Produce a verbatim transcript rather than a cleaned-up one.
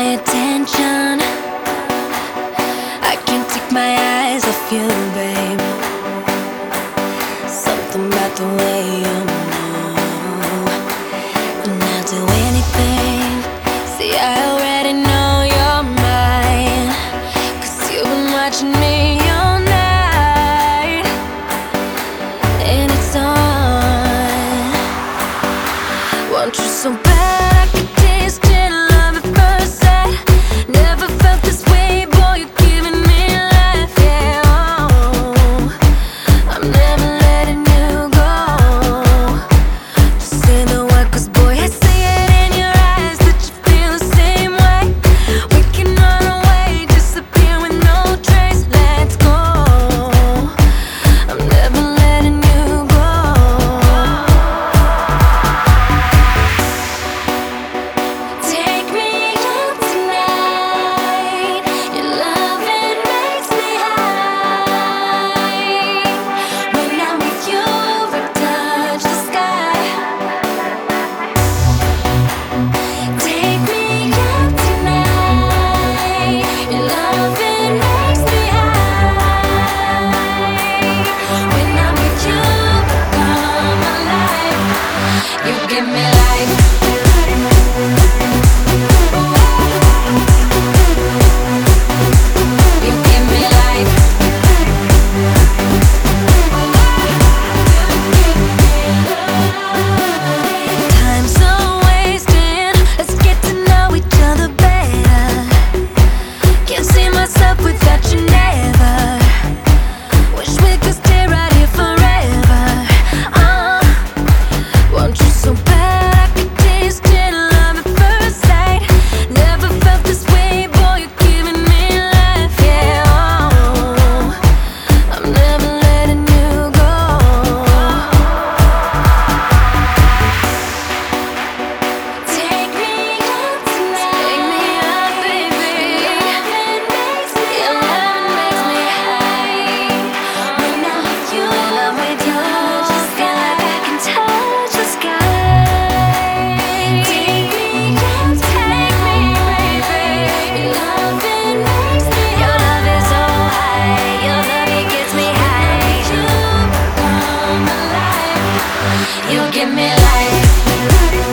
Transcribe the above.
pay attention. I can't take my eyes off you, babe. Something about the way you move, and I'll do anything. See, I already know you're mine, 'cause you've been watching me all night, and it's on. Want you so bad, I could taste your love at first sight. Never felt this way, boy, you're giving me life, yeah. Oh, I'm never letting you go. Just say the word, 'cause boy, I see it in your eyes that you feel the same way. We can run away, disappear with no trace. Let's go. I'm never letting you go. Take me out tonight. Your loving makes me high. When I'm with you, we touch the sky. Take me out tonight. Your loving makes me high. When I'm with you, come alive. You give me life. You give me life. Time's so wasted. Let's get to know each other better. Can't see myself without you, never. Wish we could stay right here forever. Uh, want you so bad, I could taste your love at first sight. Never felt this way, boy, you're giving me life, yeah. Oh, I'm never letting you go. Take me out tonight. Take me out, baby. Your loving makes me Your loving makes me high. When I'm with you, when I'm with you, just feel like I can touch the sky. Take me out tonight, baby. Your loving makes me Your love is so high. Your love, it gets me high. You come alive. You give me life.